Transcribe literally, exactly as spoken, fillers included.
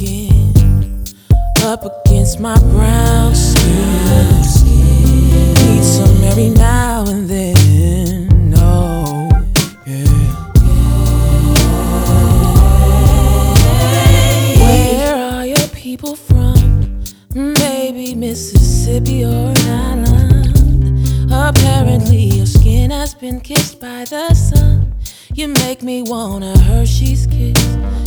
skin up against my brown skin. Need some every now and then. No, yeah. Where are your people from? Maybe Mississippi or an island. Apparently your skin has been kissed by the sun. You make me want a Hershey's kiss.